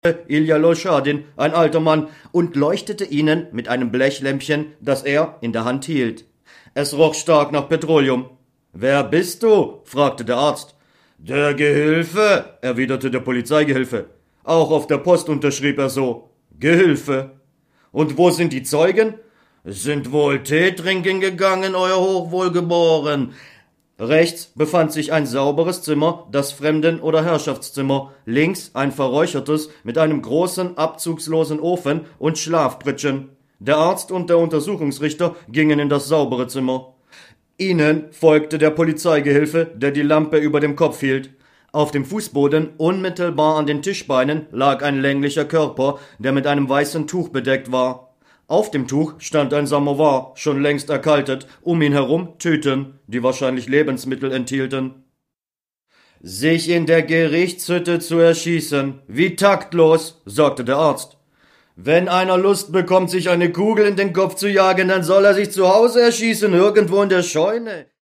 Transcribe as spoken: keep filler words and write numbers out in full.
Ilja Loschadin, ein alter Mann, und leuchtete ihnen mit einem Blechlämpchen, das er in der Hand hielt. Es roch stark nach Petroleum. »Wer bist du?« fragte der Arzt. »Der Gehilfe«, erwiderte der Polizeigehilfe. Auch auf der Post unterschrieb er so. »Gehilfe.« »Und wo sind die Zeugen?« »Sind wohl Tee trinken gegangen, euer Hochwohlgeboren.« Rechts befand sich ein sauberes Zimmer, das Fremden- oder Herrschaftszimmer, links ein verräuchertes mit einem großen, abzugslosen Ofen und Schlafpritschen. Der Arzt und der Untersuchungsrichter gingen in das saubere Zimmer. Ihnen folgte der Polizeigehilfe, der die Lampe über dem Kopf hielt. Auf dem Fußboden, unmittelbar an den Tischbeinen, lag ein länglicher Körper, der mit einem weißen Tuch bedeckt war. Auf dem Tuch stand ein Samowar, schon längst erkaltet, um ihn herum Tüten, die wahrscheinlich Lebensmittel enthielten. »Sich in der Gerichtshütte zu erschießen, wie taktlos«, sagte der Arzt. »Wenn einer Lust bekommt, sich eine Kugel in den Kopf zu jagen, dann soll er sich zu Hause erschießen, irgendwo in der Scheune.«